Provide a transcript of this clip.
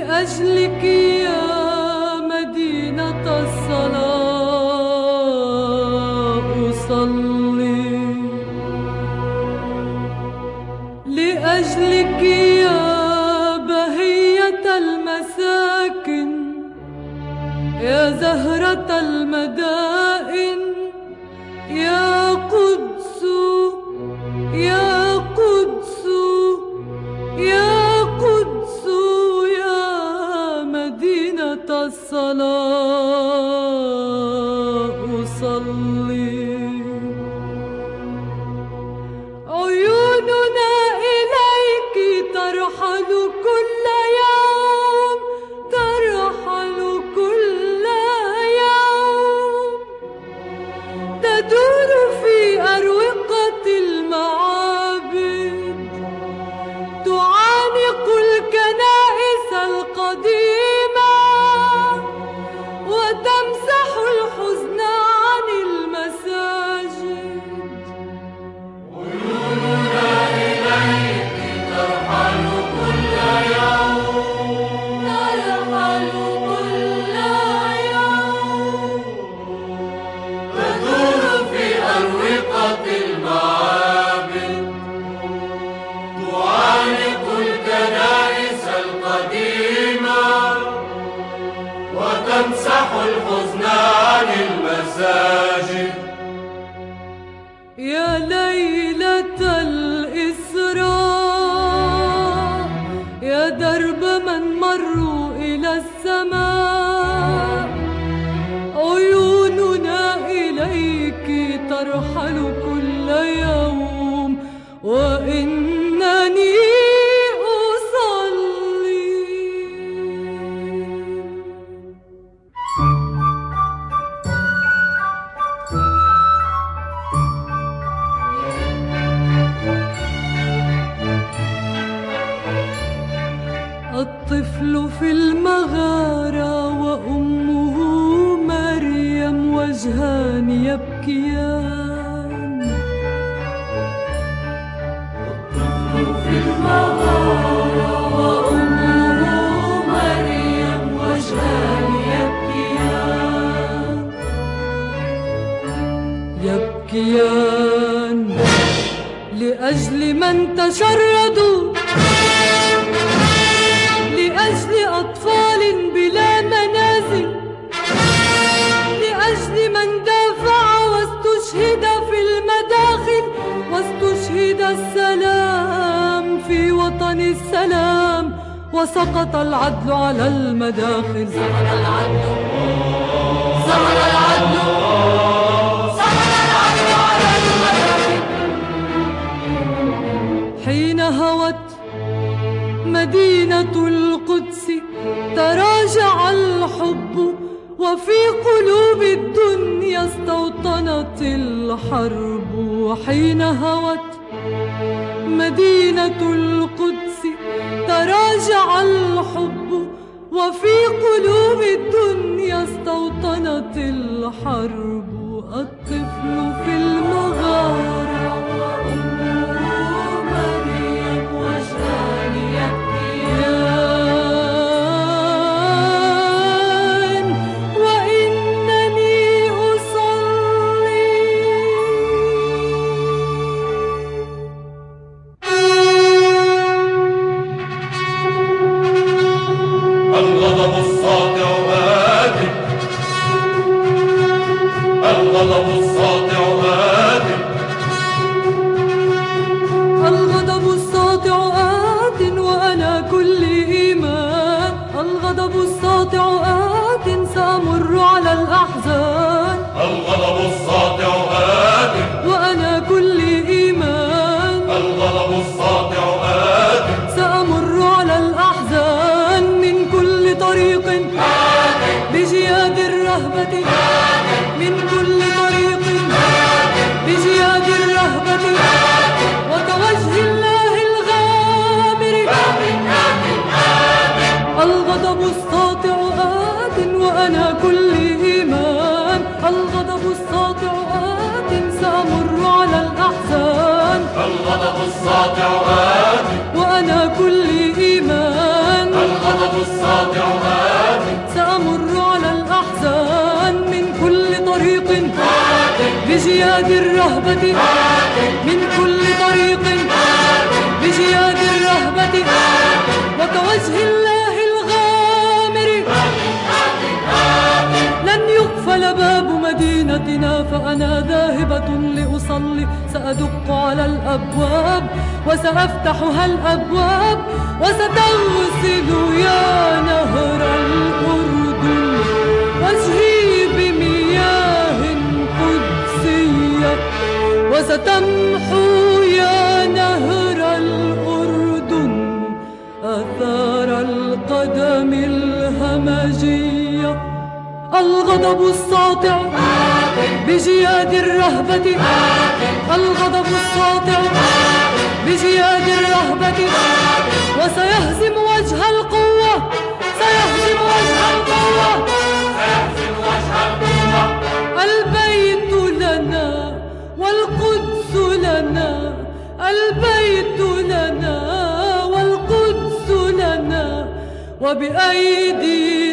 لأجلك يا مدينة الصلاة أصلي، لأجلك يا بهية المساكن، يا زهرة المدائن، يا قدس يا قدس يا قدس يا مدينة الصلاة أصلي. عيوننا إليك ترحل كل يوم، ترحل كل يوم، تدور في أروقة المعابد، تعانق الكنائس القديمة وتمسح الحزن عن المساجد. عيوننا إليك ترحل كل يوم، ترحل كل يوم، تدور في أروقة المعابد، تعانق الكنائس القديمة وتمسح الحزن عن المساجد. يا ليلة الإسراء، يا درب من مروا إلى السماء، عيوننا إليك ترحل كل يوم، وإنني أصلي. الطفل في المغارة وأمه مريم وجهان يبكيان، الطفل في المغارة وأمه مريم وجهان يبكيان، يبكيان لأجل من تشردوا، لأجل أطفال بلا منازل، لأجل من دافع واستشهد في المداخل، واستشهد السلام في وطن السلام، وسقط العدل على المداخل. سقط العدل، سقط العدل، سقط العدل على المداخل. حين هوت مدينة القدس تراجع الحب، وفي قلوب الدنيا استوطنت الحرب. حين هوت مدينة القدس تراجع الحب، وفي قلوب الدنيا استوطنت الحرب. الطفل في المغارة وأمه مريم وجهان يبكيان، وإنني أصلي. الغضب الساطع آت، الغضب الساطع آت، الغضب الساطع آت وأنا كل إيمان، الغضب الساطع آت سأمر على الأحزان، الغضب الساطع آت، وأنا كل إيمان، الغضب الساطع آت، سأمر على الأحزان من كل طريق بجياد الرهبة، من كل طريق بجياد الرهبة، وكوجه الله الغامر. الغضب الساطع آت وأنا كل إيمان، الغضب الساطع آت سأمر على الأحزان، الغضب الساطع آت، وأنا كل إيمان، الغضب الساطع الساطع آت سأمر على الأحزان من كل طريق بجياد الرهبة من كل طريق بجياد الرهبة وكوجه الله الغامر لن يقفل باب مدينتنا فأنا ذاهبة لأصلي سأدق على الأبواب وسأفتحها الأبواب وستغسل يا نهر الأردن وجهي بمياه قدسية وستمحو يا نهر الأردن آثار القدم الهمجية الغضب الساطع بجياد الرهبة الغضب الساطع بجياد الرهبة وسيهزم وجه القوة سيهزم وجه القوة سيهزم وجه القوة البيت لنا والقدس لنا البيت لنا والقدس لنا وبأيدي